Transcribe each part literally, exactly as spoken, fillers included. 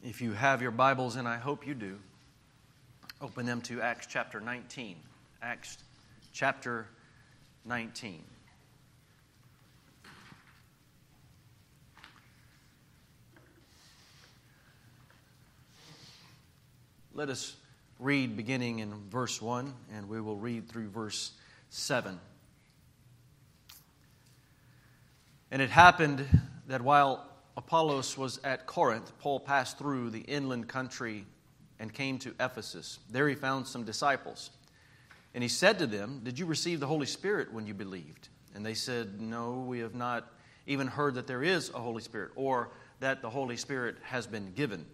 If you have your Bibles, and I hope you do, open them to Acts chapter nineteen. Acts chapter nineteen. Let us read beginning in verse one, and we will read through verse seven. And it happened that while Apollos was at Corinth, Paul passed through the inland country and came to Ephesus. There he found some disciples. And he said to them, "Did you receive the Holy Spirit when you believed?" And they said, "No, we have not even heard that there is a Holy Spirit, or that the Holy Spirit has been given."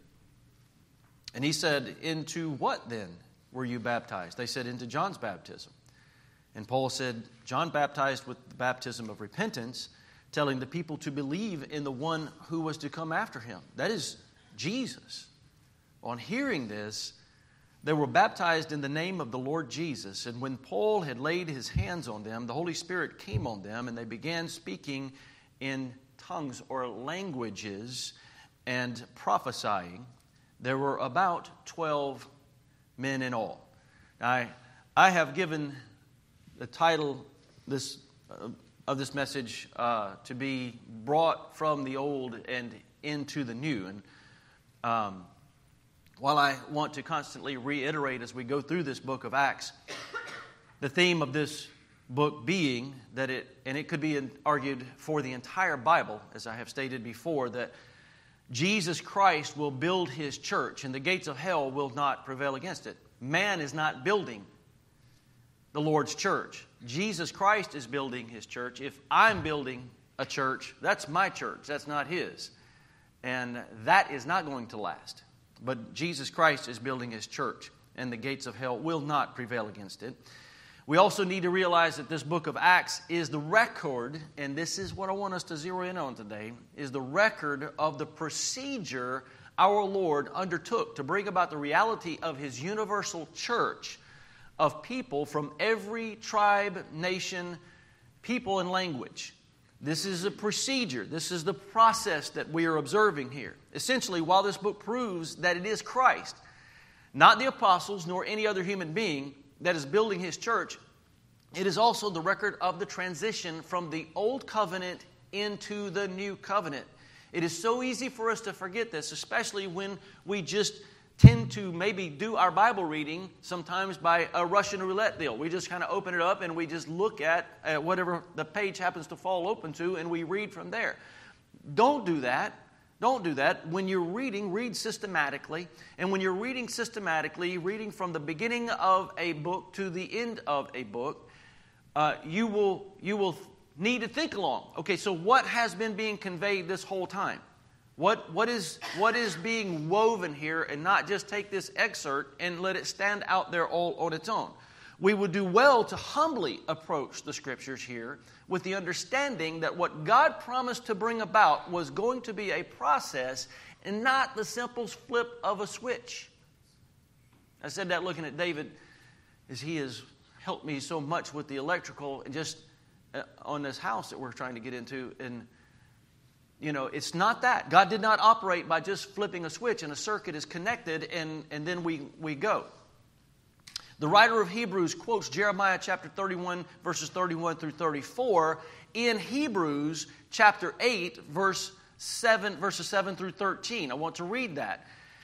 And he said, "Into what then were you baptized?" They said, "Into John's baptism." And Paul said, "John baptized with the baptism of repentance, telling the people to believe in the one who was to come after him, that is, Jesus." On hearing this, they were baptized in the name of the Lord Jesus. And when Paul had laid his hands on them, the Holy Spirit came on them, and they began speaking in tongues or languages and prophesying. There were about twelve men in all. I, I have given the title this uh, of this message uh, to be brought from the old and into the new. And um, while I want to constantly reiterate as we go through this book of Acts, the theme of this book being that it, and it could be argued for the entire Bible, as I have stated before, that Jesus Christ will build His church, and the gates of hell will not prevail against it. Man is not building the Lord's church. Jesus Christ is building His church. If I'm building a church, that's my church. That's not His. And that is not going to last. But Jesus Christ is building His church, and the gates of hell will not prevail against it. We also need to realize that this book of Acts is the record, and this is what I want us to zero in on today, is the record of the procedure our Lord undertook to bring about the reality of His universal church of people from every tribe, nation, people, and language. This is a procedure. This is the process that we are observing here. Essentially, while this book proves that it is Christ, not the apostles nor any other human being, that is building His church, it is also the record of the transition from the old covenant into the new covenant. It is so easy for us to forget this, especially when we just tend to maybe do our Bible reading sometimes by a Russian roulette deal. We just kind of open it up and we just look at uh, whatever the page happens to fall open to, and we read from there. Don't do that. Don't do that. When you're reading, read systematically. And when you're reading systematically, reading from the beginning of a book to the end of a book, uh, you will you will need to think along. Okay, so what has been being conveyed this whole time? What what is what is being woven here, and not just take this excerpt and let it stand out there all on its own. We would do well to humbly approach the Scriptures here with the understanding that what God promised to bring about was going to be a process and not the simple flip of a switch. I said that looking at David, as he has helped me so much with the electrical and just uh, on this house that we're trying to get into. And, you know, it's not that. God did not operate by just flipping a switch and a circuit is connected and, and then we, we go. The writer of Hebrews quotes Jeremiah chapter thirty-one, verses thirty-one through thirty-four in Hebrews chapter eight, verse seven, verses seven through thirteen. I want to read that.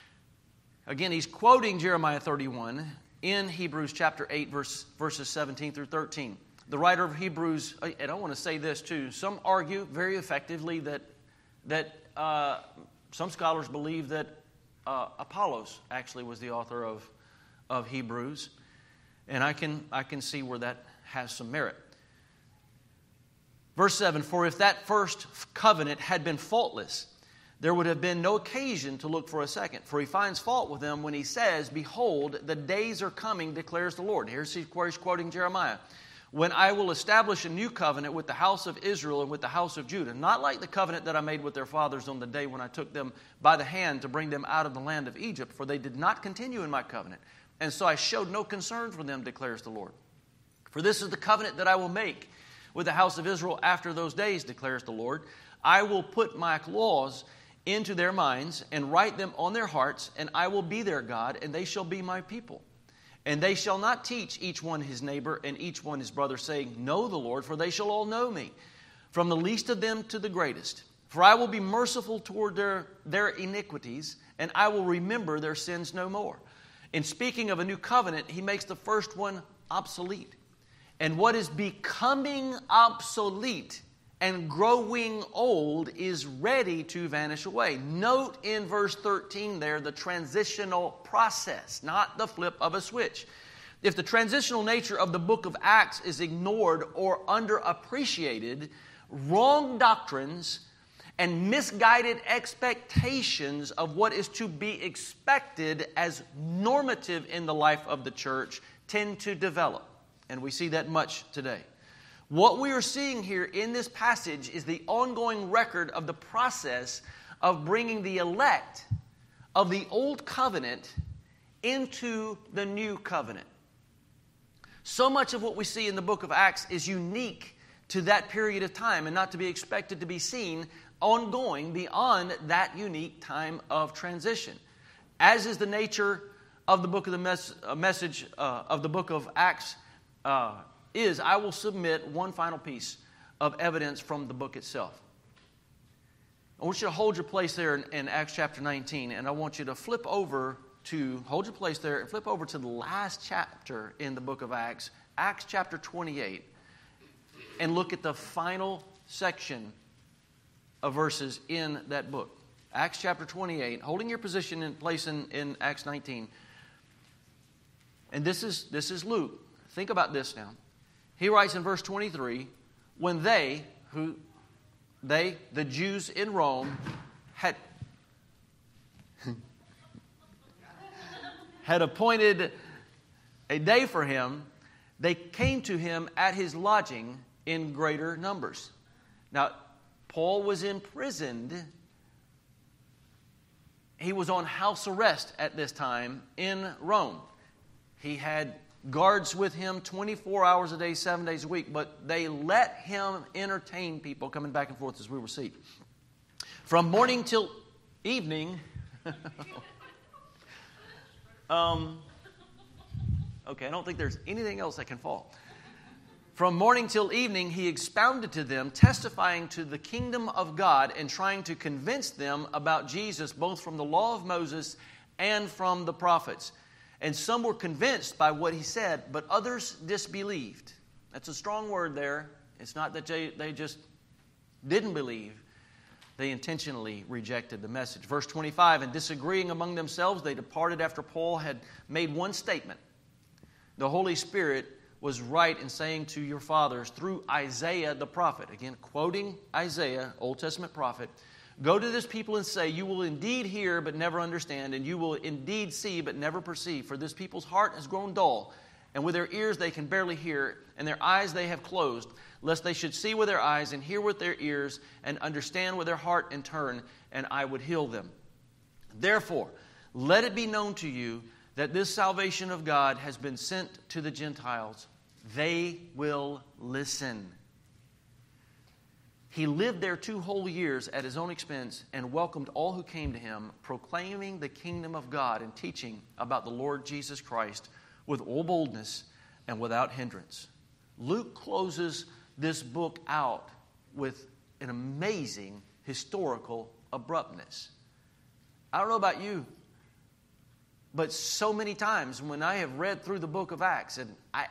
Again, he's quoting Jeremiah thirty-one in Hebrews chapter eight, verse, verses seventeen through thirteen. The writer of Hebrews, and I want to say this too, some argue very effectively that, that uh, some scholars believe that uh, Apollos actually was the author of, of Hebrews. And I can I can see where that has some merit. Verse seven, "For if that first covenant had been faultless, there would have been no occasion to look for a second. For He finds fault with them when He says, 'Behold, the days are coming, declares the Lord.'" Here's where He's quoting Jeremiah. "When I will establish a new covenant with the house of Israel and with the house of Judah, not like the covenant that I made with their fathers on the day when I took them by the hand to bring them out of the land of Egypt, for they did not continue in my covenant. And so I showed no concern for them, declares the Lord. For this is the covenant that I will make with the house of Israel after those days, declares the Lord. I will put my laws into their minds and write them on their hearts, and I will be their God, and they shall be my people. And they shall not teach each one his neighbor and each one his brother, saying, Know the Lord, for they shall all know me, from the least of them to the greatest. For I will be merciful toward their, their iniquities, and I will remember their sins no more. In speaking of a new covenant, he makes the first one obsolete. And what is becoming obsolete and growing old is ready to vanish away. Note in verse thirteen there the transitional process, not the flip of a switch. If the transitional nature of the book of Acts is ignored or underappreciated, wrong doctrines and misguided expectations of what is to be expected as normative in the life of the church tend to develop. And we see that much today. What we are seeing here in this passage is the ongoing record of the process of bringing the elect of the old covenant into the new covenant. So much of what we see in the book of Acts is unique to that period of time and not to be expected to be seen ongoing beyond that unique time of transition. As is the nature of the book of the mes- uh, message uh, of the book of Acts uh, is, I will submit one final piece of evidence from the book itself. I want you to hold your place there in, in Acts chapter nineteen, and I want you to flip over to, hold your place there and flip over to the last chapter in the book of Acts, Acts chapter twenty-eight, and look at the final section of verses in that book. Acts chapter twenty-eight, holding your position in place in, in Acts nineteen. And this is, this is Luke. Think about this now. He writes in verse twenty-three, when they, who they, the Jews in Rome, had, had appointed a day for him, they came to him at his lodging in greater numbers. Now, Paul was imprisoned. He was on house arrest at this time in Rome. He had guards with him twenty-four hours a day, seven days a week, but they let him entertain people coming back and forth as we will see. From morning till evening, um, okay, I don't think there's anything else that can fall. From morning till evening, he expounded to them, testifying to the kingdom of God and trying to convince them about Jesus, both from the law of Moses and from the prophets. And some were convinced by what he said, but others disbelieved. That's a strong word there. It's not that they, they just didn't believe. They intentionally rejected the message. Verse twenty-five, and disagreeing among themselves, they departed after Paul had made one statement. The Holy Spirit was right in saying to your fathers through Isaiah the prophet, again quoting Isaiah, Old Testament prophet, go to this people and say, you will indeed hear but never understand, and you will indeed see but never perceive. For this people's heart has grown dull, and with their ears they can barely hear, and their eyes they have closed, lest they should see with their eyes and hear with their ears and understand with their heart and turn, and I would heal them. Therefore, let it be known to you that this salvation of God has been sent to the Gentiles. They will listen. He lived there two whole years at his own expense and welcomed all who came to him, proclaiming the kingdom of God and teaching about the Lord Jesus Christ with all boldness and without hindrance. Luke closes this book out with an amazing historical abruptness. I don't know about you, but so many times when I have read through the book of Acts, and I,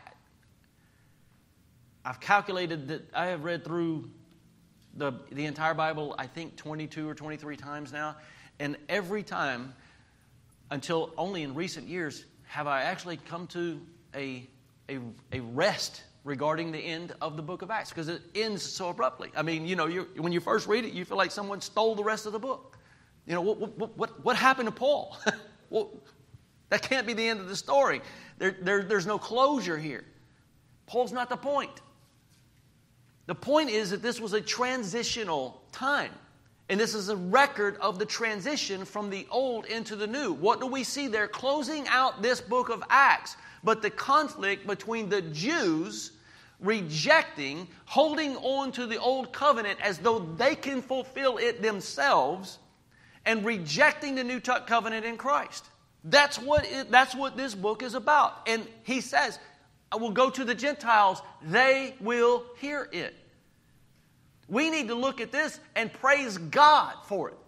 I've calculated that I have read through the, the entire Bible, I think twenty-two or twenty-three times now, and every time, until only in recent years, have I actually come to a, a, a rest regarding the end of the book of Acts, because it ends so abruptly. I mean, you know, you, when you first read it, you feel like someone stole the rest of the book. You know, what what what, what happened to Paul? Well, that can't be the end of the story. There, there, there's no closure here. Paul's not the point. The point is that this was a transitional time. And this is a record of the transition from the old into the new. What do we see there? Closing out this book of Acts, but the conflict between the Jews rejecting, holding on to the old covenant as though they can fulfill it themselves, and rejecting the new covenant in Christ. That's what it, that's what this book is about. And he says, I will go to the Gentiles, they will hear it. We need to look at this and praise God for it.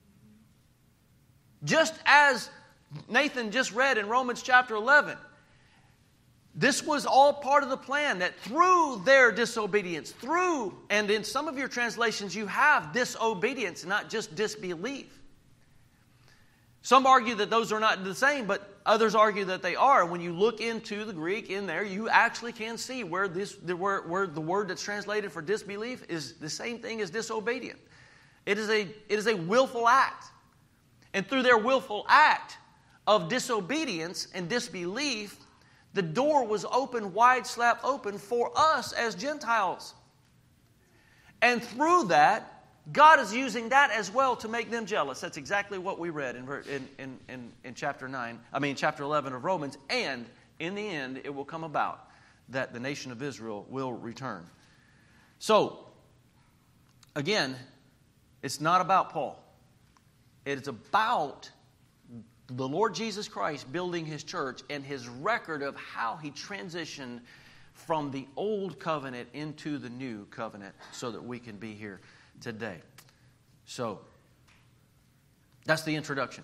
Just as Nathan just read in Romans chapter eleven, this was all part of the plan, that through their disobedience, through, and in some of your translations you have disobedience, not just disbelief. Some argue that those are not the same, but others argue that they are. When you look into the Greek in there, you actually can see where this the word, where the word that's translated for disbelief is the same thing as disobedient. It is a it is a willful act. And through their willful act of disobedience and disbelief, the door was open, wide slap open for us as Gentiles. And through that, God is using that as well to make them jealous. That's exactly what we read in, in, in, in chapter nine, I mean chapter eleven of Romans. And in the end, it will come about that the nation of Israel will return. So, again, it's not about Paul. It's about the Lord Jesus Christ building His church and His record of how He transitioned from the old covenant into the new covenant so that we can be here today. So, that's the introduction.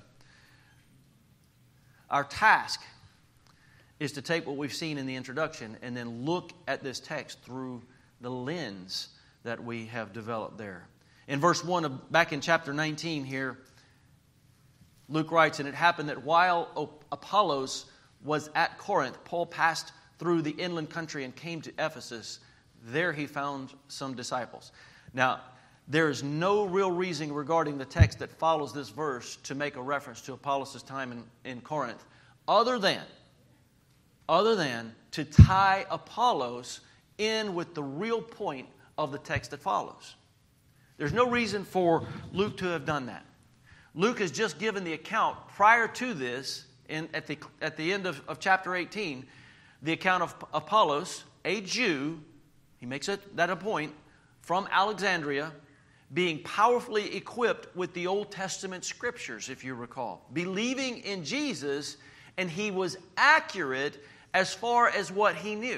Our task is to take what we've seen in the introduction and then look at this text through the lens that we have developed there. In verse one of back in chapter nineteen here, Luke writes, and it happened that while Apollos was at Corinth, Paul passed through the inland country and came to Ephesus. There he found some disciples. Now, there is no real reason regarding the text that follows this verse to make a reference to Apollos' time in, in Corinth, other than, other than to tie Apollos in with the real point of the text that follows. There's no reason for Luke to have done that. Luke has just given the account prior to this, in, at, the, at the end of, of chapter eighteen, the account of Apollos, a Jew, he makes it that a point, from Alexandria, being powerfully equipped with the Old Testament scriptures, if you recall. Believing in Jesus, and he was accurate as far as what he knew.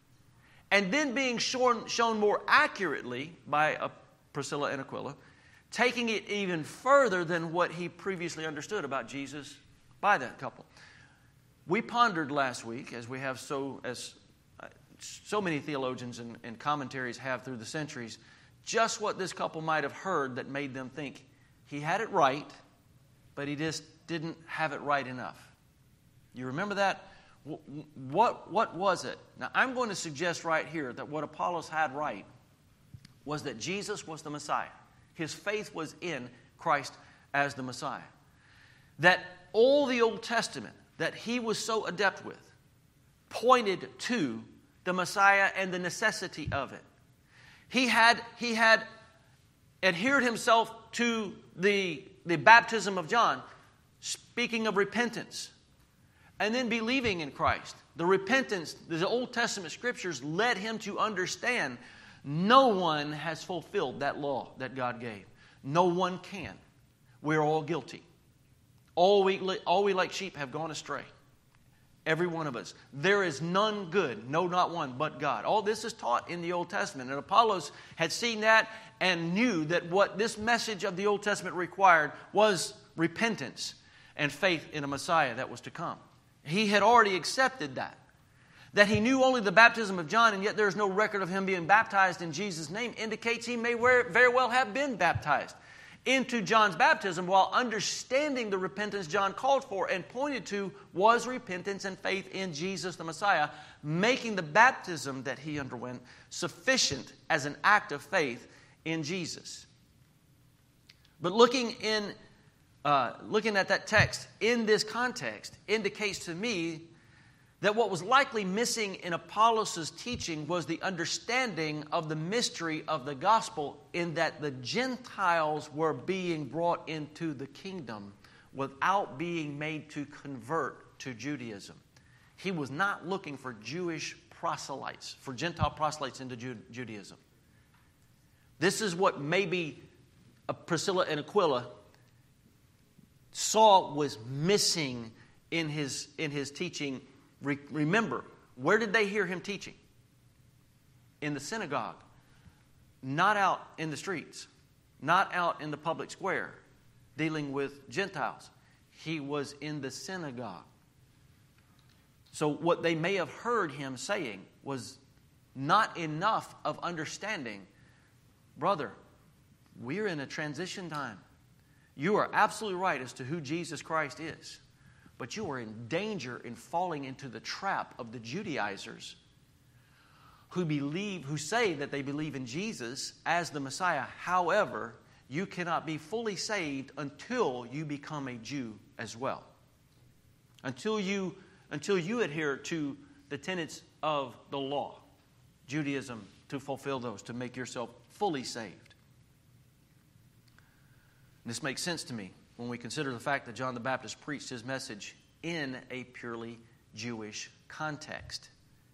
And then being shown, shown more accurately by uh, Priscilla and Aquila, taking it even further than what he previously understood about Jesus by that couple. We pondered last week, as we have so as uh, so many theologians and, and commentaries have through the centuries, just what this couple might have heard that made them think he had it right, but he just didn't have it right enough. You remember that? What, what was it? Now, I'm going to suggest right here that what Apollos had right was that Jesus was the Messiah. His faith was in Christ as the Messiah. That all the Old Testament that he was so adept with pointed to the Messiah and the necessity of it. He had, he had adhered himself to the, the baptism of John, speaking of repentance, and then believing in Christ. The repentance, the Old Testament scriptures led him to understand no one has fulfilled that law that God gave. No one can. We're all guilty. All we, all we like sheep have gone astray. Every one of us. There is none good, no, not one, but God. All this is taught in the Old Testament. And Apollos had seen that and knew that what this message of the Old Testament required was repentance and faith in a Messiah that was to come. He had already accepted that. That he knew only the baptism of John, and yet there is no record of him being baptized in Jesus' name, indicates he may very well have been baptized into John's baptism, while understanding the repentance John called for and pointed to was repentance and faith in Jesus the Messiah, making the baptism that he underwent sufficient as an act of faith in Jesus. But looking in, uh, looking at that text in this context indicates to me that what was likely missing in Apollos' teaching was the understanding of the mystery of the gospel, in that the Gentiles were being brought into the kingdom without being made to convert to Judaism. He was not looking for Jewish proselytes, for Gentile proselytes into Judaism. This is what maybe Priscilla and Aquila saw was missing in his, in his teaching. Re- remember, where did they hear him teaching? In the synagogue. Not out in the streets. Not out in the public square dealing with Gentiles. He was in the synagogue. So what they may have heard him saying was not enough of understanding. Brother, we're in a transition time. You are absolutely right as to who Jesus Christ is. But you are in danger in falling into the trap of the Judaizers who believe, who say that they believe in Jesus as the Messiah. However, you cannot be fully saved until you become a Jew as well. Until you, until you adhere to the tenets of the law, Judaism, to fulfill those, to make yourself fully saved. This makes sense to me when we consider the fact that John the Baptist preached his message in a purely Jewish context.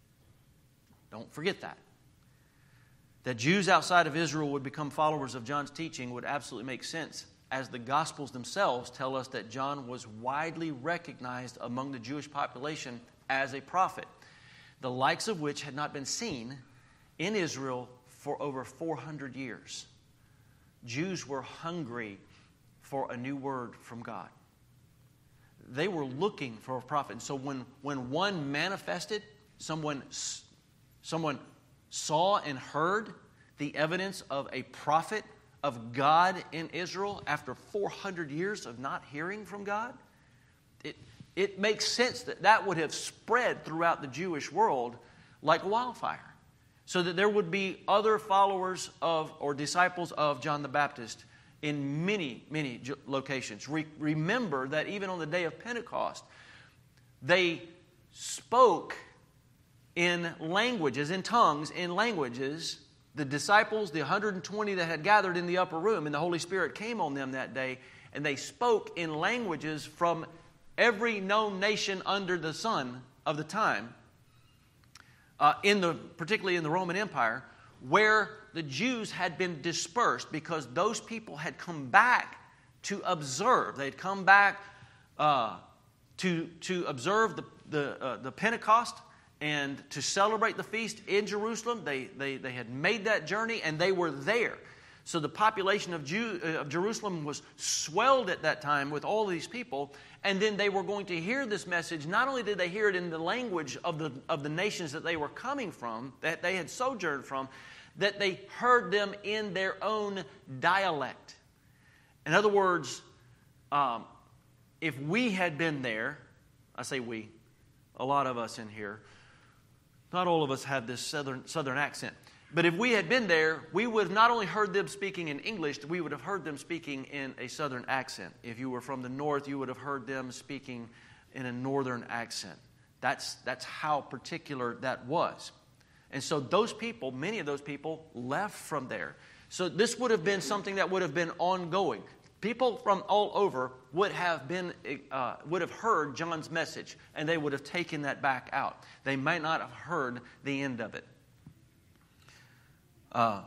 Don't forget that. That Jews outside of Israel would become followers of John's teaching would absolutely make sense, as the Gospels themselves tell us that John was widely recognized among the Jewish population as a prophet, the likes of which had not been seen in Israel for over four hundred years. Jews were hungry for a new word from God. They were looking for a prophet. And so when, when one manifested, someone, someone saw and heard the evidence of a prophet of God in Israel after four hundred years of not hearing from God, it, it makes sense that that would have spread throughout the Jewish world like wildfire. So that there would be other followers of or disciples of John the Baptist in many, many locations. Re- remember that even on the day of Pentecost, they spoke in languages, in tongues, in languages. The disciples, the one hundred twenty that had gathered in the upper room, and the Holy Spirit came on them that day, and they spoke in languages from every known nation under the sun of the time, uh, in the particularly in the Roman Empire, where the Jews had been dispersed because those people had come back to observe. They'd come back uh, to, to observe the, the, uh, the Pentecost and to celebrate the feast in Jerusalem. They, they, they had made that journey and they were there. So the population of, Jew, uh, of Jerusalem was swelled at that time with all these people. And then they were going to hear this message. Not only did they hear it in the language of the, of the nations that they were coming from, that they had sojourned from, that they heard them in their own dialect. In other words, um, if we had been there, I say we, a lot of us in here, not all of us have this southern, southern accent, but if we had been there, we would have not only heard them speaking in English, we would have heard them speaking in a southern accent. If you were from the north, you would have heard them speaking in a northern accent. That's, that's how particular that was. And so those people, many of those people, left from there. So this would have been something that would have been ongoing. People from all over would have been, uh, would have heard John's message, and they would have taken that back out. They might not have heard the end of it. Uh,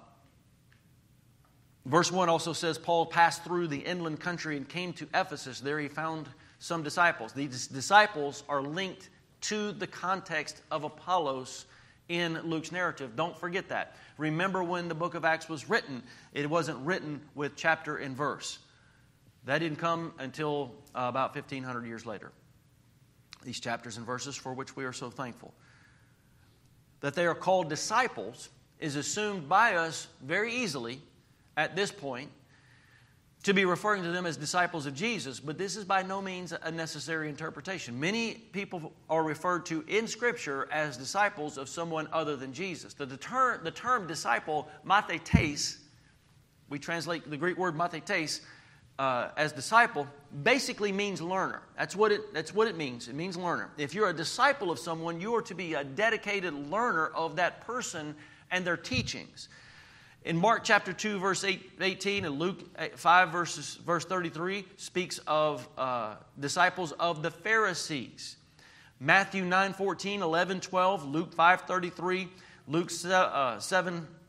verse one also says, Paul passed through the inland country and came to Ephesus. There he found some disciples. These disciples are linked to the context of Apollos in Luke's narrative. Don't forget that. Remember when the book of Acts was written, it wasn't written with chapter and verse. That didn't come until uh, about fifteen hundred years later. These chapters and verses for which we are so thankful. That they are called disciples is assumed by us very easily at this point to be referring to them as disciples of Jesus, but this is by no means a necessary interpretation. Many people are referred to in Scripture as disciples of someone other than Jesus. The, term, the term disciple, mathetes, we translate the Greek word mathetes uh, as disciple, basically means learner. That's what, it, that's what it means. It means learner. If you're a disciple of someone, you are to be a dedicated learner of that person and their teachings. In Mark chapter two, verse eighteen, and Luke five, verses, verse thirty-three, speaks of uh, disciples of the Pharisees. Matthew nine, fourteen, eleven, twelve, Luke five, thirty-three, Luke seven,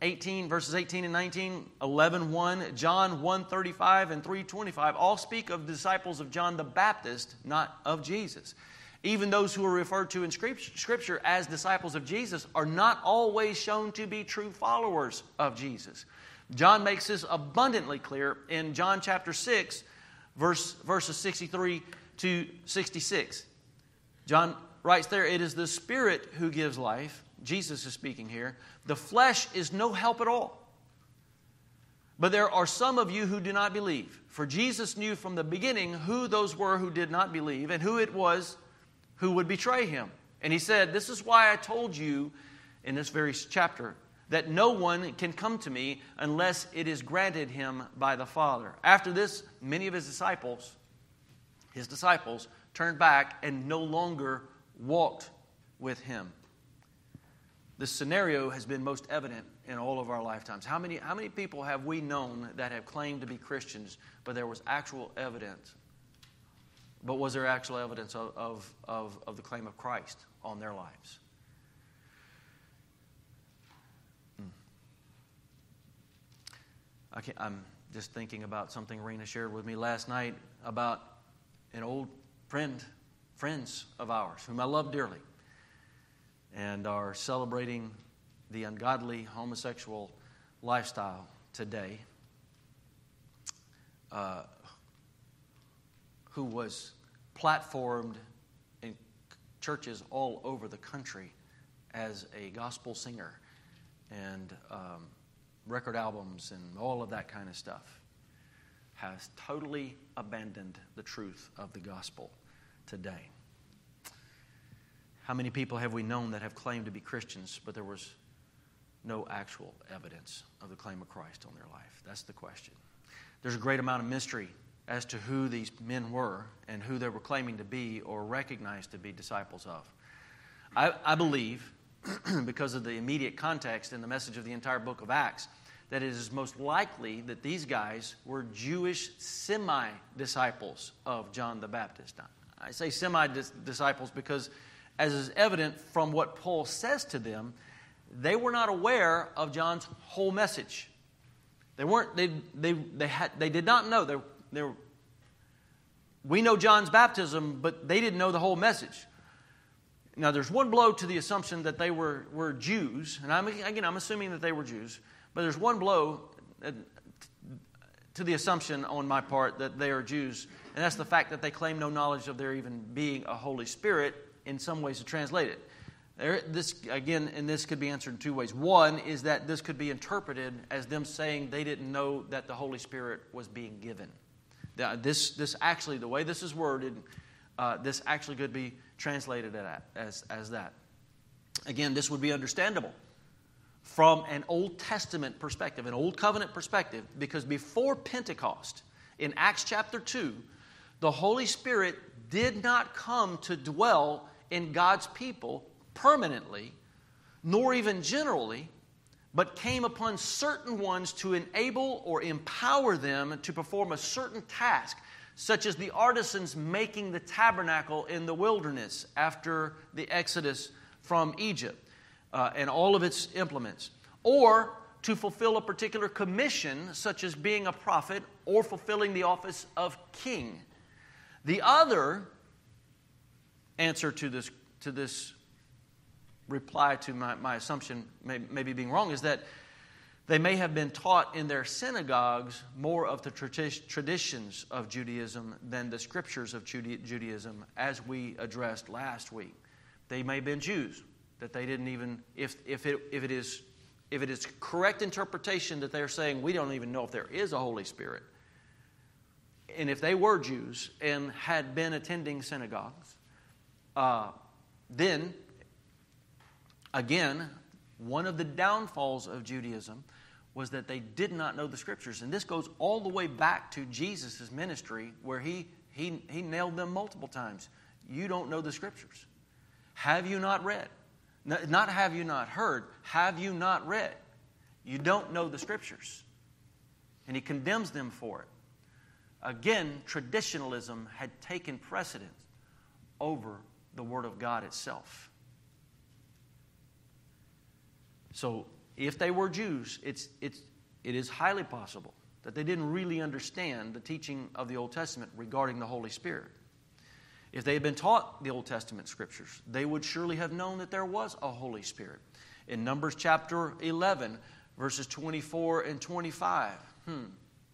eighteen, verses eighteen and nineteen, eleven one, John one thirty-five, and three twenty-five all speak of the disciples of John the Baptist, not of Jesus. Even those who are referred to in Scripture as disciples of Jesus are not always shown to be true followers of Jesus. John makes this abundantly clear in John chapter six, verse, verses sixty-three to sixty-six. John writes there, "It is the Spirit who gives life." Jesus is speaking here. "The flesh is no help at all. But there are some of you who do not believe. For Jesus knew from the beginning who those were who did not believe and who it was who would betray him. And he said, 'This is why I told you in this very chapter that no one can come to me unless it is granted him by the Father.' After this, many of his disciples, his disciples, turned back and no longer walked with him." This scenario has been most evident in all of our lifetimes. How many, how many people have we known that have claimed to be Christians, but there was actual evidence? But was there actual evidence of, of, of, of the claim of Christ on their lives? Hmm. I can't, I'm just thinking about something Rena shared with me last night about an old friend, friends of ours, whom I love dearly, and are celebrating the ungodly homosexual lifestyle today, uh, who was platformed in churches all over the country as a gospel singer and um, record albums and all of that kind of stuff, has totally abandoned the truth of the gospel today. How many people have we known that have claimed to be Christians, but there was no actual evidence of the claim of Christ on their life? That's the question. There's a great amount of mystery as to who these men were and who they were claiming to be or recognized to be disciples of. I, I believe, because of the immediate context and the message of the entire book of Acts, that it is most likely that these guys were Jewish semi-disciples of John the Baptist. I say semi-disciples because, as is evident from what Paul says to them, they were not aware of John's whole message. They weren't. They they they had. They did not know. They, they were, we know John's baptism, but they didn't know the whole message. Now, there's one blow to the assumption that they were were Jews, and I'm again I'm assuming that they were Jews. But there's one blow to the assumption on my part that they are Jews, and that's the fact that they claim no knowledge of there even being a Holy Spirit. In some ways to translate it. There, this again, and this could be answered in two ways. One is that this could be interpreted as them saying they didn't know that the Holy Spirit was being given. This, this actually, the way this is worded, uh, this actually could be translated as, as that. Again, this would be understandable from an Old Testament perspective, an Old Covenant perspective, because before Pentecost, in Acts chapter two, the Holy Spirit did not come to dwell in God's people permanently, nor even generally, but came upon certain ones to enable or empower them to perform a certain task, such as the artisans making the tabernacle in the wilderness after the Exodus from Egypt uh, and all of its implements, or to fulfill a particular commission, such as being a prophet or fulfilling the office of king. The other answer to this to this reply to my, my assumption, may, maybe being wrong, is that they may have been taught in their synagogues more of the tradi- traditions of Judaism than the scriptures of Judaism, as we addressed last week. They may have been Jews, that they didn't even, if if it if it is if it is correct interpretation that they're saying we don't even know if there is a Holy Spirit. And if they were Jews and had been attending synagogues, uh, then, again, one of the downfalls of Judaism was that they did not know the Scriptures. And this goes all the way back to Jesus' ministry, where he, he, he nailed them multiple times. You don't know the Scriptures. Have you not read? Not have you not heard, have you not read? You don't know the Scriptures. And he condemns them for it. Again, traditionalism had taken precedence over the Word of God itself. So if they were Jews, it's, it's, it is highly possible that they didn't really understand the teaching of the Old Testament regarding the Holy Spirit. If they had been taught the Old Testament scriptures, they would surely have known that there was a Holy Spirit. In Numbers chapter eleven, verses twenty-four and twenty-five. Hmm.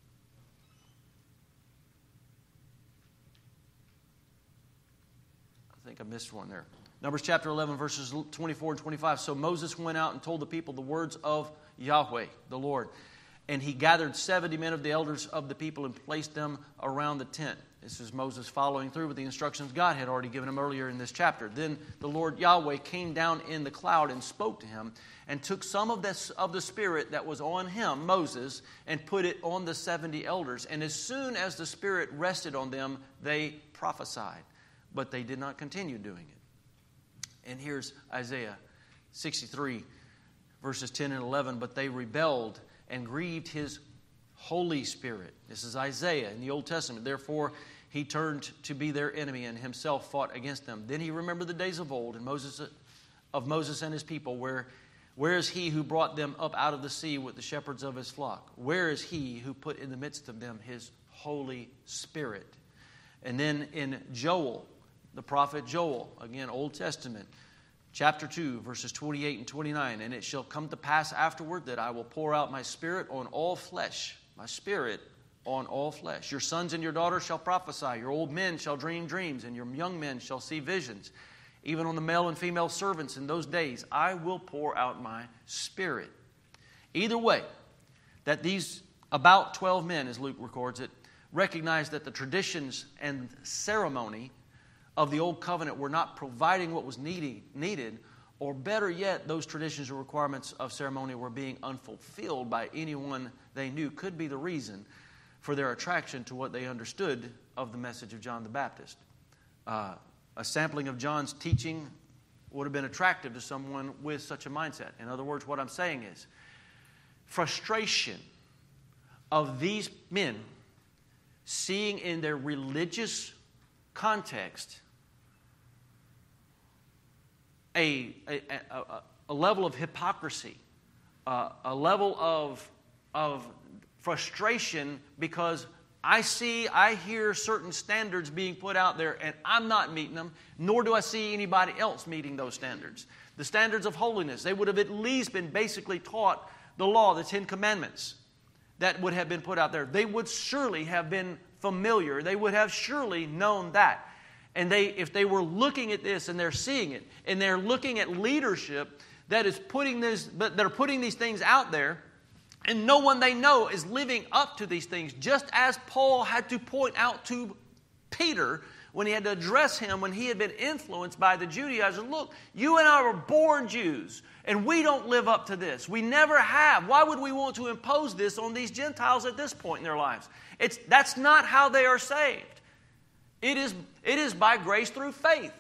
I think I missed one there. Numbers chapter eleven, verses twenty-four and twenty-five. So Moses went out and told the people the words of Yahweh, the Lord. And he gathered seventy men of the elders of the people and placed them around the tent. This is Moses following through with the instructions God had already given him earlier in this chapter. Then the Lord Yahweh came down in the cloud and spoke to him and took some of this of the Spirit that was on him, Moses, and put it on the seventy elders. And as soon as the Spirit rested on them, they prophesied. But they did not continue doing it. And here's Isaiah sixty-three, verses ten and eleven. But they rebelled and grieved his Holy Spirit. This is Isaiah in the Old Testament. Therefore, he turned to be their enemy and himself fought against them. Then he remembered the days of old and Moses, of Moses and his people. Where, where is he who brought them up out of the sea with the shepherds of his flock? Where is he who put in the midst of them his Holy Spirit? And then in Joel, the prophet Joel, again, Old Testament, chapter two, verses twenty-eight and twenty-nine. And it shall come to pass afterward that I will pour out my Spirit on all flesh. My Spirit on all flesh. Your sons and your daughters shall prophesy. Your old men shall dream dreams. And your young men shall see visions. Even on the male and female servants in those days, I will pour out my Spirit. Either way, that these about twelve men, as Luke records it, recognized that the traditions and ceremony of the Old Covenant were not providing what was needed, needed, or better yet, those traditions or requirements of ceremony were being unfulfilled by anyone they knew, could be the reason for their attraction to what they understood of the message of John the Baptist. Uh, a sampling of John's teaching would have been attractive to someone with such a mindset. In other words, what I'm saying is, frustration of these men seeing in their religious context a, a, a, a level of hypocrisy, uh, a level of, of frustration because I see, I hear certain standards being put out there and I'm not meeting them, nor do I see anybody else meeting those standards. The standards of holiness, they would have at least been basically taught the law, the Ten Commandments that would have been put out there. They would surely have been familiar. They would have surely known that. And they, if they were looking at this and they're seeing it, and they're looking at leadership that is putting this, that are putting these things out there, and no one they know is living up to these things, just as Paul had to point out to Peter when he had to address him when he had been influenced by the Judaizers. Look, you and I were born Jews, and we don't live up to this. We never have. Why would we want to impose this on these Gentiles at this point in their lives? It's, that's not how they are saved. It is, it is by grace through faith.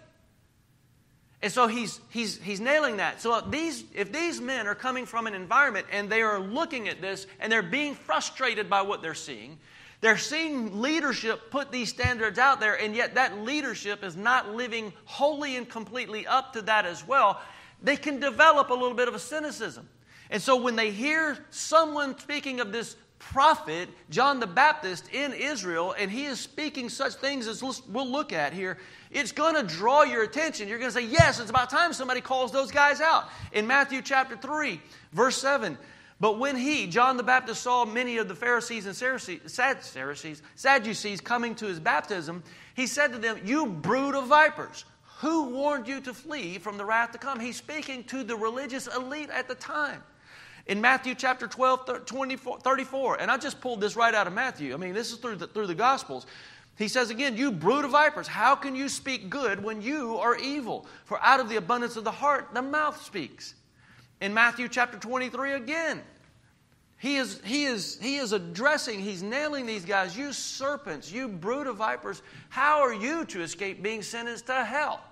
And so he's, he's, he's nailing that. So these, if these men are coming from an environment and they are looking at this and they're being frustrated by what they're seeing, they're seeing leadership put these standards out there, and yet that leadership is not living wholly and completely up to that as well, they can develop a little bit of a cynicism. And so when they hear someone speaking of this prophet, John the Baptist, in Israel, and he is speaking such things as we'll look at here, it's going to draw your attention. You're going to say, yes, it's about time somebody calls those guys out. In Matthew chapter three, verse seven, but when he, John the Baptist, saw many of the Pharisees and Sadducees, Sadducees coming to his baptism, he said to them, you brood of vipers, who warned you to flee from the wrath to come? He's speaking to the religious elite at the time. In Matthew chapter twelve, twenty-four, thirty-four, and I just pulled this right out of Matthew. I mean, this is through the, through the Gospels. He says again, you brood of vipers, how can you speak good when you are evil? For out of the abundance of the heart, the mouth speaks. In Matthew chapter twenty-three again, he is, he is, he is addressing, he's nailing these guys. You serpents, you brood of vipers, how are you to escape being sentenced to hell?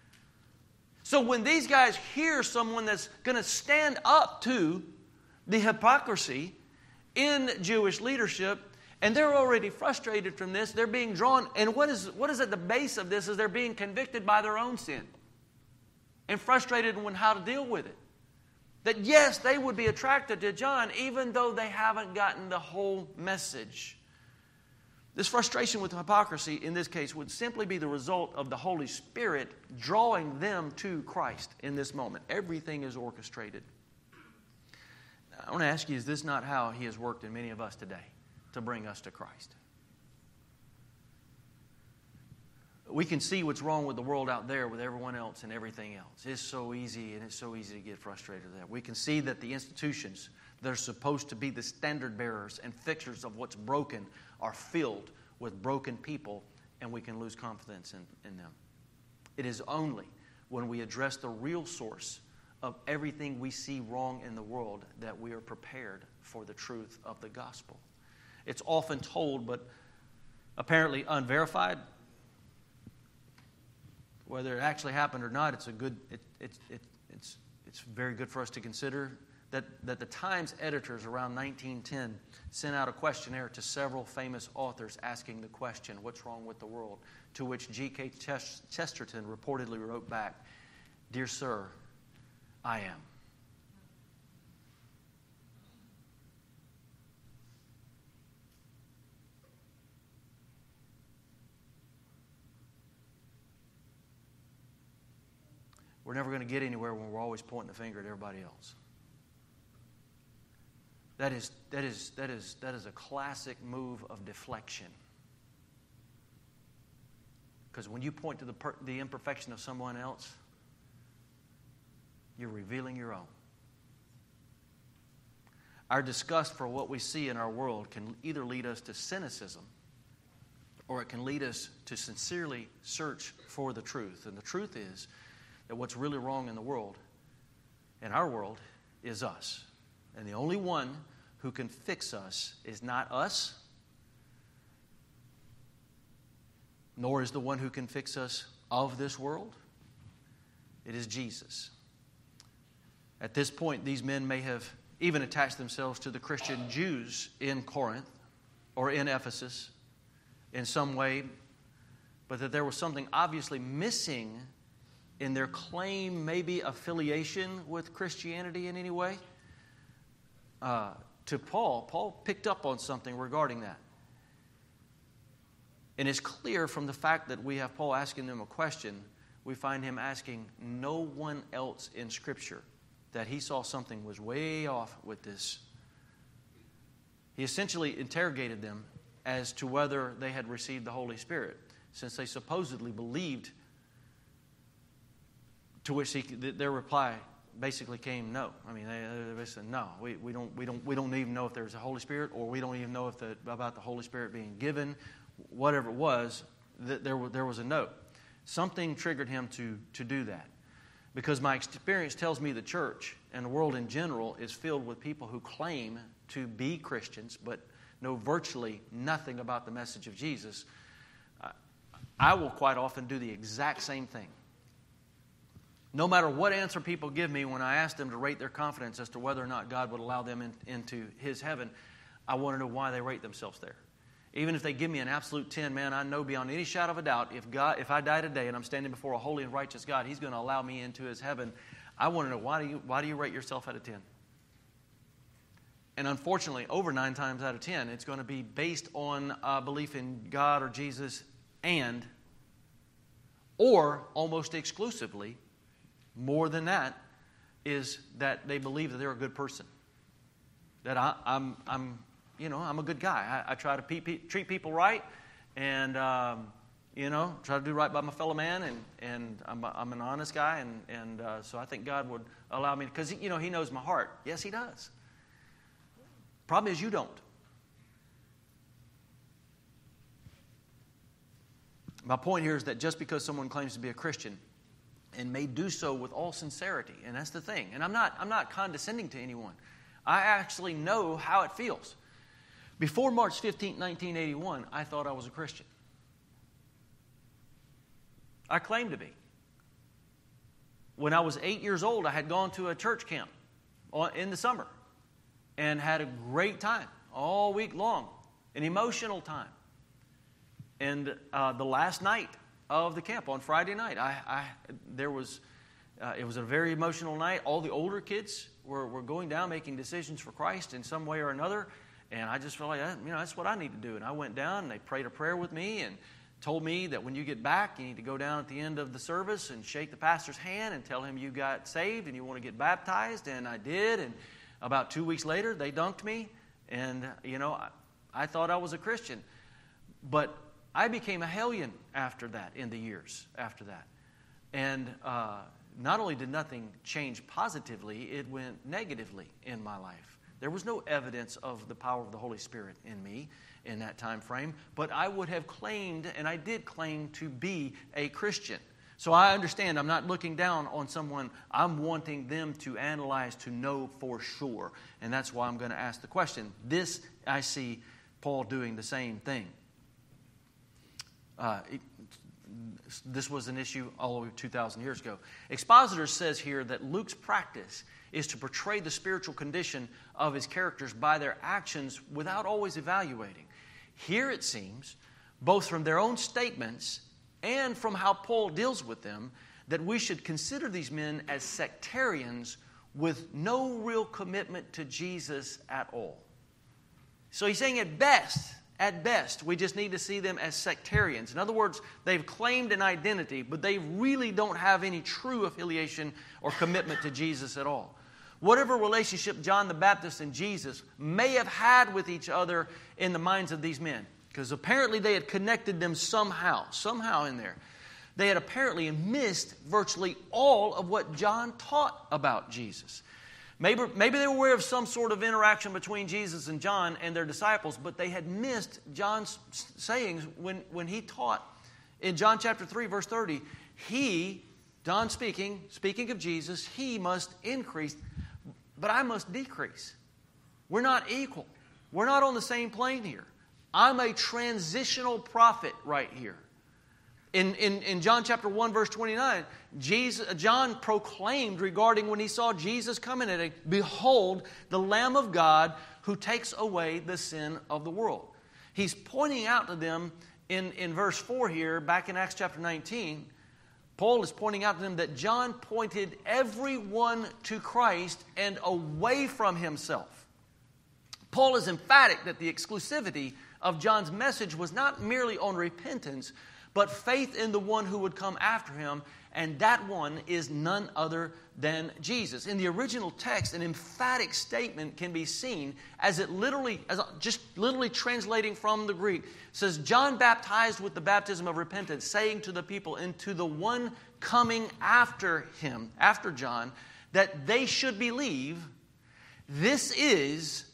So when these guys hear someone that's going to stand up to the hypocrisy in Jewish leadership, and they're already frustrated from this, they're being drawn, and what is, what is at the base of this is they're being convicted by their own sin and frustrated on how to deal with it. That yes, they would be attracted to John even though they haven't gotten the whole message. This frustration with hypocrisy in this case would simply be the result of the Holy Spirit drawing them to Christ in this moment. Everything is orchestrated. I want to ask you, is this not how He has worked in many of us today to bring us to Christ? We can see what's wrong with the world out there with everyone else and everything else. It's so easy, and it's so easy to get frustrated with that. We can see that the institutions that are supposed to be the standard bearers and fixers of what's broken are filled with broken people, and we can lose confidence in, in them. It is only when we address the real source of everything we see wrong in the world that we are prepared for the truth of the gospel. It's often told, but apparently unverified. Whether it actually happened or not, it's a good. It, it, it, it's it's very good for us to consider that that the Times editors around nineteen ten sent out a questionnaire to several famous authors asking the question, "What's wrong with the world?" To which G K Chesterton reportedly wrote back, "Dear sir, I am." We're never going to get anywhere when we're always pointing the finger at everybody else. That is, that is, that is, that is a classic move of deflection. Because when you point to the, per, the imperfection of someone else, you're revealing your own. Our disgust for what we see in our world can either lead us to cynicism, or it can lead us to sincerely search for the truth. And the truth is that what's really wrong in the world, in our world, is us. And the only one who can fix us is not us, nor is the one who can fix us of this world. It is Jesus. At this point, these men may have even attached themselves to the Christian Jews in Corinth or in Ephesus in some way, but that there was something obviously missing in their claim, maybe affiliation with Christianity in any way. Uh, to Paul, Paul picked up on something regarding that. And it's clear from the fact that we have Paul asking them a question, we find him asking no one else in Scripture that he saw something was way off with this. He essentially interrogated them as to whether they had received the Holy Spirit, since they supposedly believed. To which he, their reply basically came, no. I mean, they, they said, no, we, we don't, we don't, we don't even know if there's a Holy Spirit, or we don't even know if the, about the Holy Spirit being given. Whatever it was, that there, there was a no. Something triggered him to, to do that, because my experience tells me the church and the world in general is filled with people who claim to be Christians, but know virtually nothing about the message of Jesus. I, I will quite often do the exact same thing. No matter what answer people give me when I ask them to rate their confidence as to whether or not God would allow them in, into His heaven, I want to know why they rate themselves there. Even if they give me an absolute ten, man, I know beyond any shadow of a doubt, if God, if I die today and I'm standing before a holy and righteous God, He's going to allow me into His heaven. I want to know, why do you, why do you rate yourself out of ten? And unfortunately, over nine times out of ten, it's going to be based on uh, belief in God or Jesus and, or almost exclusively, more than that, is that they believe that they're a good person. That I, I'm, I'm, you know, I'm a good guy. I, I try to pe- pe- treat people right, and um, you know, try to do right by my fellow man, and and I'm, a, I'm an honest guy, and and uh, so I think God would allow me, because you know He knows my heart. Yes, He does. Problem is, you don't. My point here is that just because someone claims to be a Christian, and may do so with all sincerity, and that's the thing. And I'm not, I'm not condescending to anyone. I actually know how it feels. Before March fifteenth, nineteen eighty-one, I thought I was a Christian. I claimed to be. When I was eight years old, I had gone to a church camp in the summer and had a great time all week long, an emotional time. And uh, the last night of the camp on Friday night, I, I there was uh, it was a very emotional night. All the older kids were, were going down making decisions for Christ in some way or another. And I just felt like, you know, that's what I need to do. And I went down and they prayed a prayer with me and told me that when you get back, you need to go down at the end of the service and shake the pastor's hand and tell him you got saved and you want to get baptized. And I did. And about two weeks later, they dunked me. And, you know, I, I thought I was a Christian. But I became a hellion after that, in the years after that. And uh, not only did nothing change positively, it went negatively in my life. There was no evidence of the power of the Holy Spirit in me in that time frame, but I would have claimed, and I did claim, to be a Christian. So I understand I'm not looking down on someone. I'm wanting them to analyze, to know for sure. And that's why I'm going to ask the question. This, I see Paul doing the same thing. Uh, it, this was an issue all over two thousand years ago. Expositor says here that Luke's practice is to portray the spiritual condition of his characters by their actions without always evaluating. Here it seems, both from their own statements and from how Paul deals with them, that we should consider these men as sectarians with no real commitment to Jesus at all. So he's saying at best, at best, we just need to see them as sectarians. In other words, they've claimed an identity, but they really don't have any true affiliation or commitment to Jesus at all. Whatever relationship John the Baptist and Jesus may have had with each other in the minds of these men, because apparently they had connected them somehow, somehow in there. They had apparently missed virtually all of what John taught about Jesus. Maybe, maybe they were aware of some sort of interaction between Jesus and John and their disciples, but they had missed John's sayings when, when he taught. In John chapter three, verse thirty, he, John speaking, speaking of Jesus, he must increase, but I must decrease. We're not equal. We're not on the same plane here. I'm a transitional prophet right here. In, in, in John chapter one, verse twenty-nine, Jesus, John proclaimed regarding when he saw Jesus coming in, behold, the Lamb of God who takes away the sin of the world. He's pointing out to them in, in verse four here, back in Acts chapter nineteen, Paul is pointing out to them that John pointed everyone to Christ and away from himself. Paul is emphatic that the exclusivity of John's message was not merely on repentance, but faith in the one who would come after him, and that one is none other than Jesus. In the original text, an emphatic statement can be seen as it literally, as just literally translating from the Greek, it says, John baptized with the baptism of repentance, saying to the people, and to the one coming after him, after John, that they should believe, this is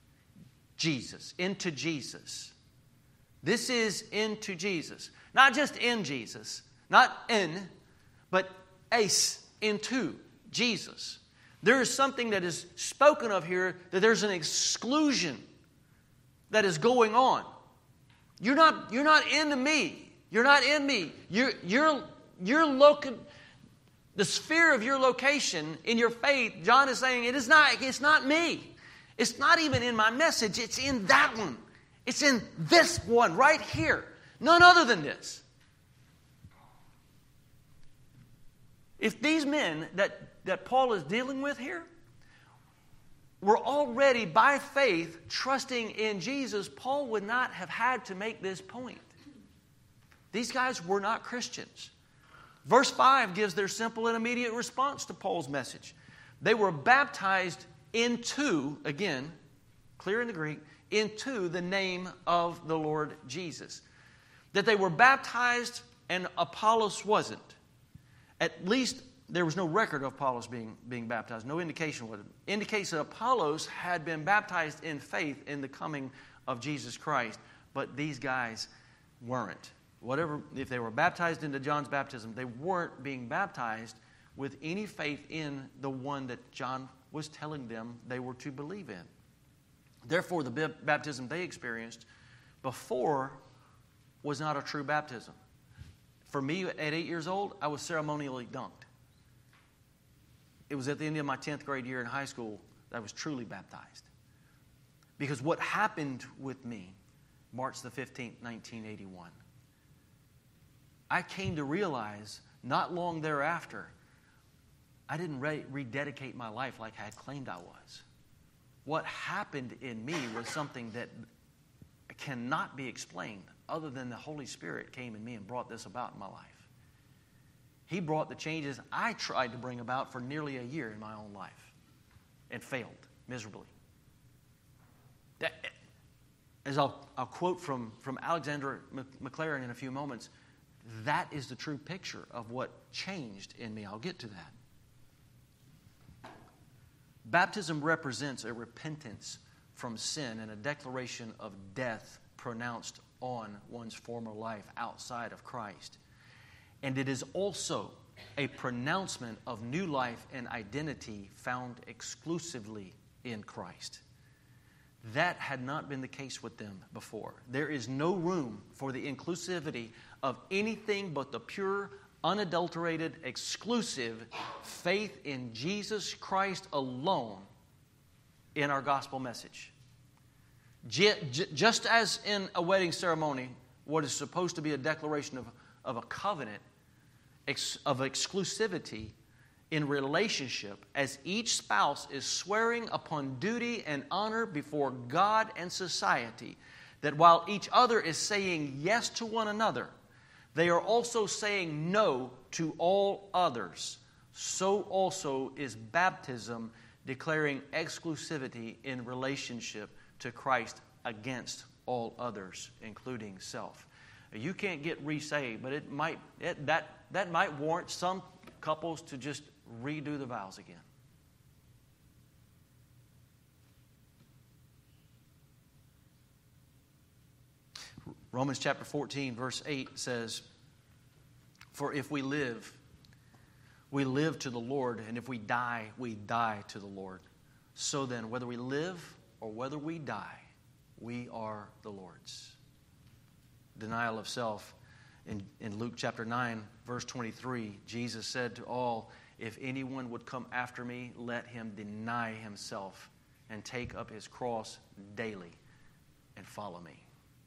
Jesus, into Jesus. This is into Jesus. Not just in Jesus, not in, but ace, into Jesus. There is something that is spoken of here, that there's an exclusion that is going on. You're not, you're not into me. You're not in me. You're, you're, you're loca- the sphere of your location in your faith, John is saying, it is not, it's not me. It's not even in my message. It's in that one. It's in this one right here. None other than this. If these men that, that Paul is dealing with here were already by faith trusting in Jesus, Paul would not have had to make this point. These guys were not Christians. Verse five gives their simple and immediate response to Paul's message. They were baptized into, again, clear in the Greek, into the name of the Lord Jesus. That they were baptized and Apollos wasn't. At least there was no record of Apollos being, being baptized. No indication was it. Indicates that Apollos had been baptized in faith in the coming of Jesus Christ. But these guys weren't. Whatever, if they were baptized into John's baptism, they weren't being baptized with any faith in the one that John was telling them they were to believe in. Therefore, the baptism they experienced before was not a true baptism. For me, at eight years old, I was ceremonially dunked. It was at the end of my tenth grade year in high school that I was truly baptized. Because what happened with me, March the fifteenth, nineteen eighty-one, I came to realize not long thereafter I didn't re- rededicate my life like I had claimed I was. What happened in me was something that cannot be explained other than the Holy Spirit came in me and brought this about in my life. He brought the changes I tried to bring about for nearly a year in my own life and failed miserably. That, as I'll, I'll quote from, from Alexander Maclaren in a few moments, that is the true picture of what changed in me. I'll get to that. Baptism represents a repentance from sin and a declaration of death pronounced on one's former life outside of Christ. And it is also a pronouncement of new life and identity found exclusively in Christ. That had not been the case with them before. There is no room for the inclusivity of anything but the pure, unadulterated, exclusive faith in Jesus Christ alone in our gospel message. Just as in a wedding ceremony, what is supposed to be a declaration of, of a covenant, of exclusivity in relationship, as each spouse is swearing upon duty and honor before God and society, that while each other is saying yes to one another, they are also saying no to all others. So also is baptism declaring exclusivity in relationship to Christ against all others, including self. You can't get re-saved, but it might it, that that might warrant some couples to just redo the vows again. Romans chapter fourteen, verse eight says, "For if we live, we live to the Lord, and if we die, we die to the Lord. So then, whether we live or whether we die, we are the Lord's." Denial of self. In, in Luke chapter nine, verse twenty-three, Jesus said to all, "If anyone would come after me, let him deny himself and take up his cross daily and follow me."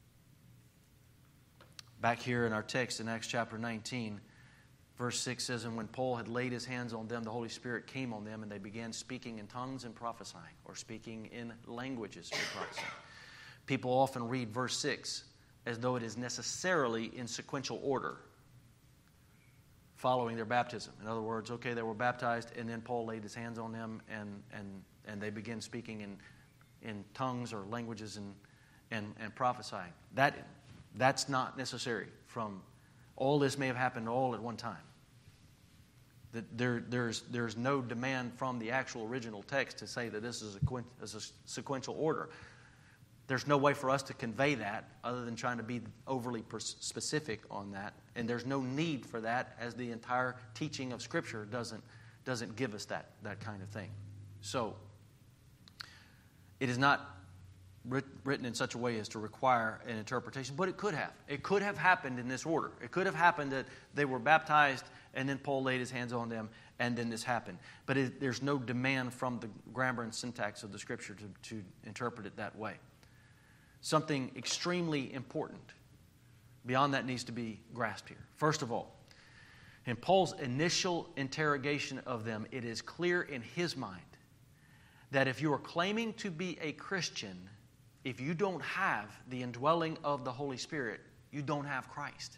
Back here in our text in Acts chapter nineteen, verse six says, "And when Paul had laid his hands on them, the Holy Spirit came on them, and they began speaking in tongues and prophesying," or speaking in languages and prophesying. People often read verse six as though it is necessarily in sequential order following their baptism. In other words, okay, they were baptized, and then Paul laid his hands on them, and and, and they began speaking in, in tongues or languages and, and, and prophesying. That That's not necessary. From all this may have happened all at one time. That there, there's, there's no demand from the actual original text to say that this is a, is a sequential order. There's no way for us to convey that other than trying to be overly specific on that. And there's no need for that, as the entire teaching of Scripture doesn't, doesn't give us that, that kind of thing. So, it is not written in such a way as to require an interpretation, but it could have. It could have happened in this order. It could have happened that they were baptized and then Paul laid his hands on them and then this happened. But it, there's no demand from the grammar and syntax of the Scripture to, to interpret it that way. Something extremely important beyond that needs to be grasped here. First of all, in Paul's initial interrogation of them, it is clear in his mind that if you are claiming to be a Christian, if you don't have the indwelling of the Holy Spirit, you don't have Christ.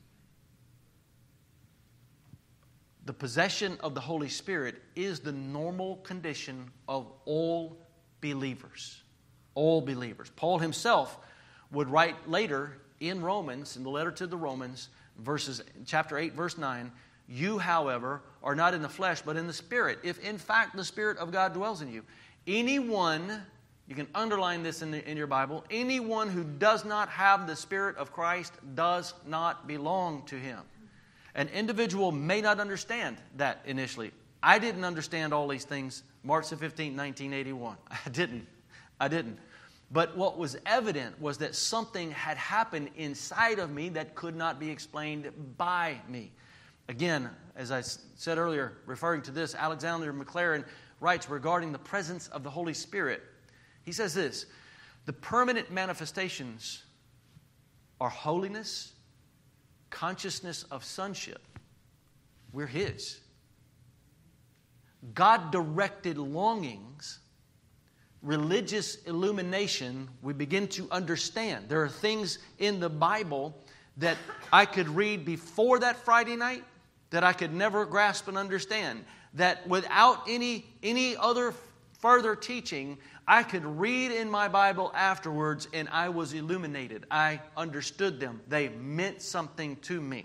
The possession of the Holy Spirit is the normal condition of all believers. All believers. Paul himself would write later in Romans, in the letter to the Romans, verses chapter eight, verse nine, "You, however, are not in the flesh, but in the Spirit, if in fact the Spirit of God dwells in you. Anyone," you can underline this in, the, in your Bible, "anyone who does not have the Spirit of Christ does not belong to Him." An individual may not understand that initially. I didn't understand all these things March the fifteenth, nineteen eighty-one. I didn't. I didn't. But what was evident was that something had happened inside of me that could not be explained by me. Again, as I said earlier, referring to this, Alexander Maclaren writes regarding the presence of the Holy Spirit. He says this: "The permanent manifestations are holiness, consciousness of sonship." We're His. God-directed longings, religious illumination, we begin to understand. There are things in the Bible that I could read before that Friday night that I could never grasp and understand. That without any, any other further teaching, I could read in my Bible afterwards and I was illuminated. I understood them. They meant something to me.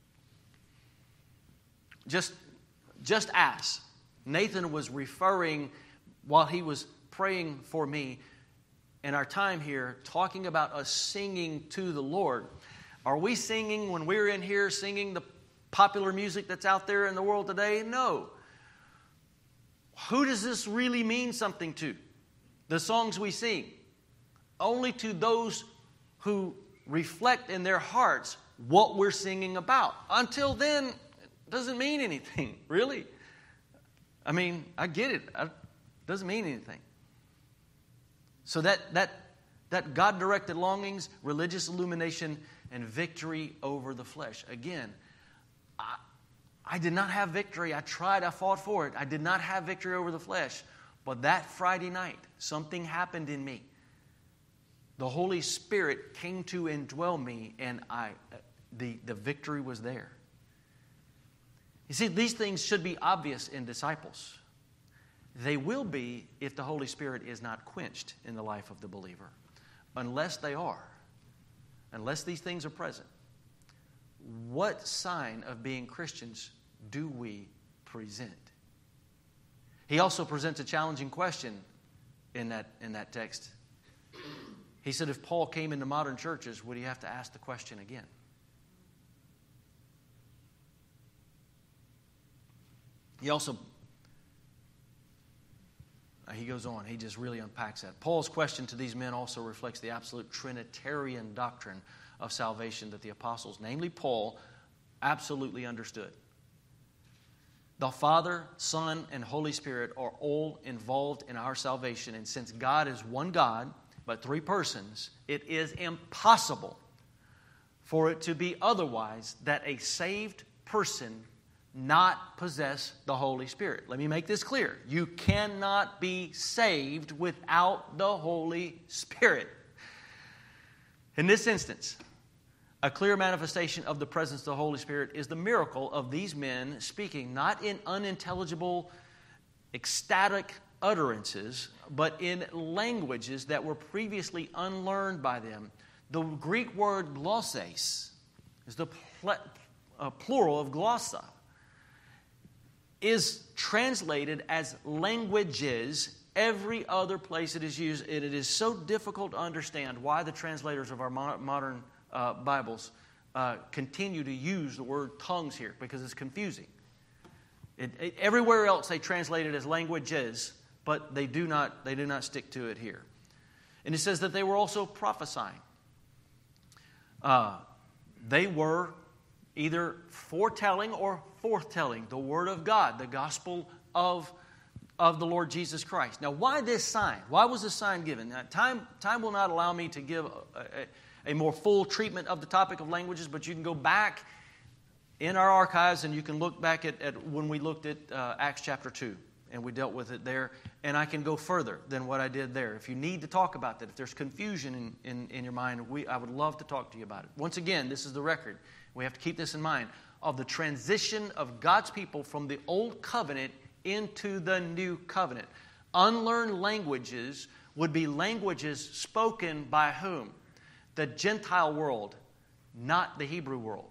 Just, just as Nathan was referring while he was praying for me in our time here, talking about us singing to the Lord. Are we singing when we're in here singing the popular music that's out there in the world today? No. Who does this really mean something to? The songs we sing. Only to those who reflect in their hearts what we're singing about. Until then, it doesn't mean anything, really. I mean, I get it. It doesn't mean anything. So that that that God-directed longings, religious illumination, and victory over the flesh. Again, I, I did not have victory. I tried. I fought for it. I did not have victory over the flesh. But that Friday night, something happened in me. The Holy Spirit came to indwell me, and I, the, the victory was there. You see, these things should be obvious in disciples. They will be if the Holy Spirit is not quenched in the life of the believer. Unless they are, unless these things are present, what sign of being Christians do we present? He also presents a challenging question in that, in that text. He said if Paul came into modern churches, would he have to ask the question again? He also, he goes on, he just really unpacks that. Paul's question to these men also reflects the absolute Trinitarian doctrine of salvation that the apostles, namely Paul, absolutely understood. The Father, Son, and Holy Spirit are all involved in our salvation. And since God is one God, but three persons, it is impossible for it to be otherwise that a saved person not possess the Holy Spirit. Let me make this clear. You cannot be saved without the Holy Spirit. In this instance, a clear manifestation of the presence of the Holy Spirit is the miracle of these men speaking not in unintelligible, ecstatic utterances, but in languages that were previously unlearned by them. The Greek word glosses is the pl- uh, plural of glossa, is translated as languages every other place it is used. And it is so difficult to understand why the translators of our modern uh, Bibles uh, continue to use the word tongues here, because it's confusing. It, it, everywhere else they translate it as languages, but they do not they do not stick to it here. And it says that they were also prophesying. Uh, they were either foretelling or forthtelling the Word of God, the gospel of, of the Lord Jesus Christ. Now, why this sign? Why was this sign given? Now, time, time will not allow me to give a, a, a more full treatment of the topic of languages, but you can go back in our archives and you can look back at, at when we looked at uh, Acts chapter two, and we dealt with it there. And I can go further than what I did there. If you need to talk about that, if there's confusion in, in, in your mind, we, I would love to talk to you about it. Once again, this is the record. We have to keep this in mind, of the transition of God's people from the old covenant into the new covenant. Unlearned languages would be languages spoken by whom? The Gentile world, not the Hebrew world.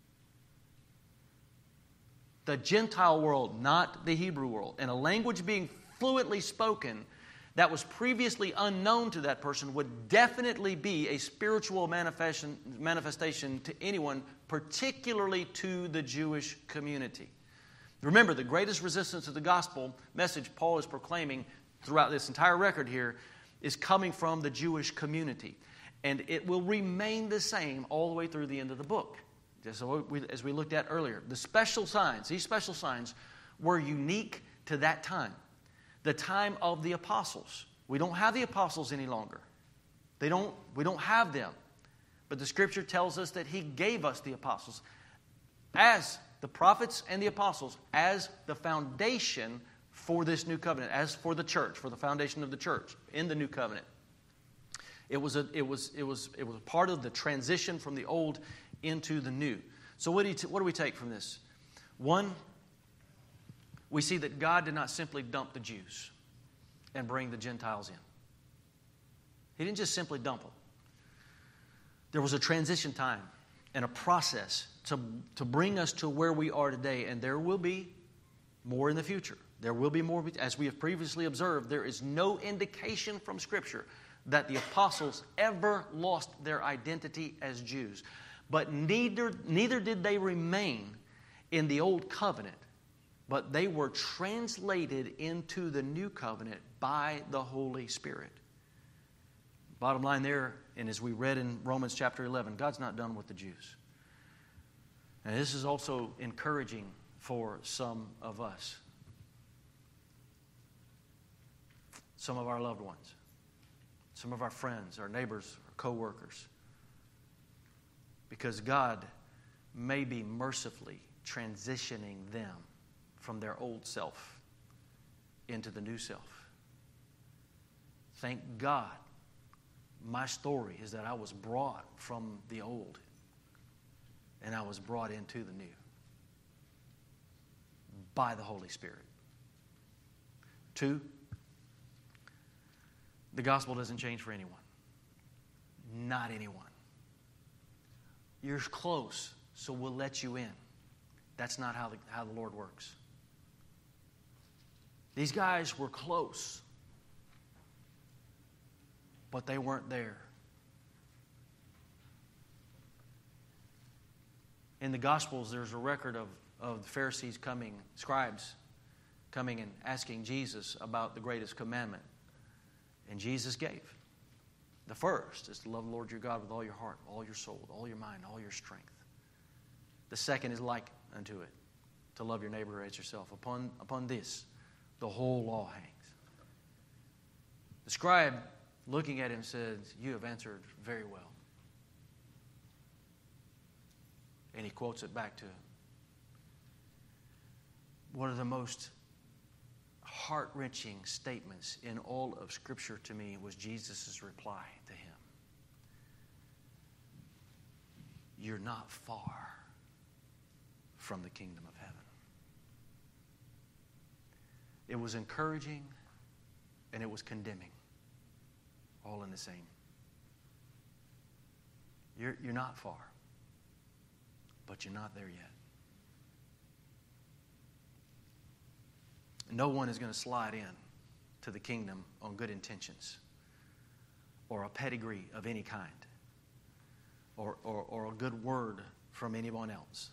The Gentile world, not the Hebrew world. And a language being fluently spoken that was previously unknown to that person would definitely be a spiritual manifestation, manifestation to anyone, particularly to the Jewish community. Remember, the greatest resistance to the gospel message Paul is proclaiming throughout this entire record here is coming from the Jewish community. And it will remain the same all the way through the end of the book. Just as we looked at earlier. The special signs, these special signs were unique to that time. The time of the apostles. We don't have the apostles any longer. They don't, we don't have them. But the Scripture tells us that He gave us the apostles as the prophets and the apostles as the foundation for this new covenant, as for the church, for the foundation of the church in the new covenant. It was a, it was, it was, it was part of the transition from the old into the new. So what do, you t- what do we take from this? One, we see that God did not simply dump the Jews and bring the Gentiles in. He didn't just simply dump them. There was a transition time and a process to, to bring us to where we are today, and there will be more in the future. There will be more, as we have previously observed. There is no indication from Scripture that the apostles ever lost their identity as Jews. But neither, neither did they remain in the old covenant, but they were translated into the new covenant by the Holy Spirit. Bottom line there, and as we read in Romans chapter eleven, God's not done with the Jews. And this is also encouraging for some of us, some of our loved ones, some of our friends, our neighbors, our co-workers. Because God may be mercifully transitioning them from their old self into the new self. Thank God, my story is that I was brought from the old and I was brought into the new by the Holy Spirit. Two, the gospel doesn't change for anyone. Not anyone. You're close, so we'll let you in. That's not how the, how the Lord works. These guys were close, but they weren't there. In the Gospels, there's a record of, of the Pharisees coming, scribes coming and asking Jesus about the greatest commandment. And Jesus gave. The first is to love the Lord your God with all your heart, all your soul, all your mind, all your strength. The second is like unto it, to love your neighbor as yourself. Upon, upon this, the whole law hangs. The scribe, looking at him, said, "You have answered very well." And he quotes it back to him. One of the most heart-wrenching statements in all of Scripture to me was Jesus' reply to him. You're not far from the kingdom of heaven. It was encouraging and it was condemning, all in the same. You're, you're not far, but you're not there yet. No one is going to slide in to the kingdom on good intentions or a pedigree of any kind or, or, or a good word from anyone else.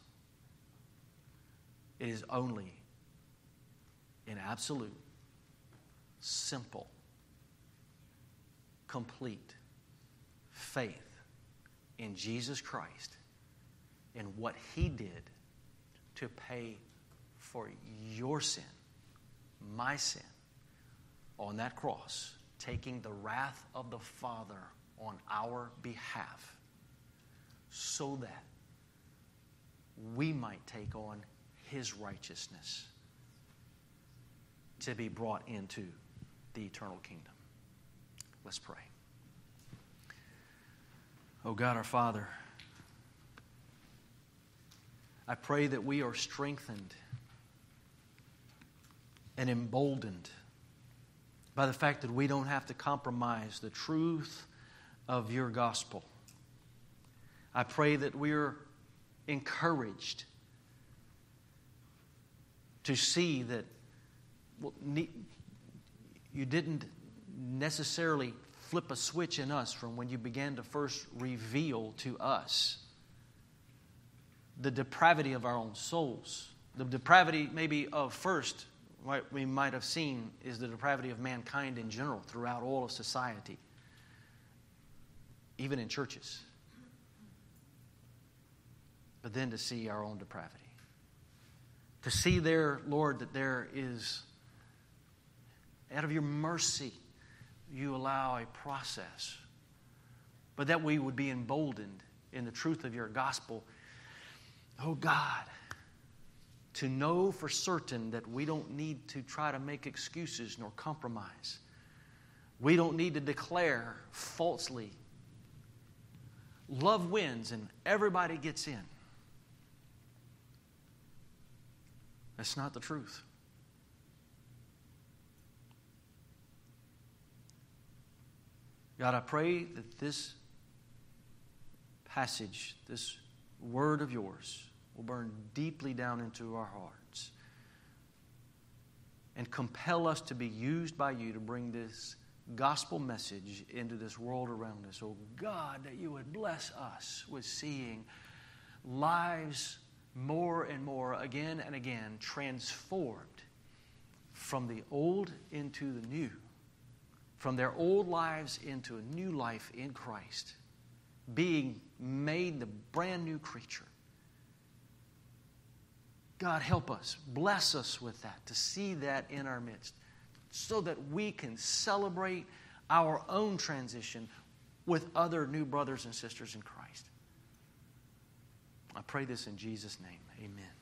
It is only in absolute, simple, complete faith in Jesus Christ and what He did to pay for your sin, my sin, on that cross, taking the wrath of the Father on our behalf so that we might take on His righteousness to be brought into the eternal kingdom. Let's pray. Oh God, our Father, I pray that we are strengthened and emboldened by the fact that we don't have to compromise the truth of your gospel. I pray that we're encouraged to see that well, you didn't necessarily flip a switch in us from when you began to first reveal to us the depravity of our own souls. The depravity maybe of first, what we might have seen is the depravity of mankind in general throughout all of society, even in churches. But then to see our own depravity. To see there, Lord, that there is, out of your mercy, you allow a process, but that we would be emboldened in the truth of your gospel, oh God, to know for certain that we don't need to try to make excuses nor compromise. We don't need to declare falsely. Love wins and everybody gets in. That's not the truth. God, I pray that this passage, this word of yours, will burn deeply down into our hearts and compel us to be used by you to bring this gospel message into this world around us. Oh God, that you would bless us with seeing lives more and more, again and again, transformed from the old into the new, from their old lives into a new life in Christ, being made the brand new creature. God, help us, bless us with that, to see that in our midst, so that we can celebrate our own transition with other new brothers and sisters in Christ. I pray this in Jesus' name. Amen.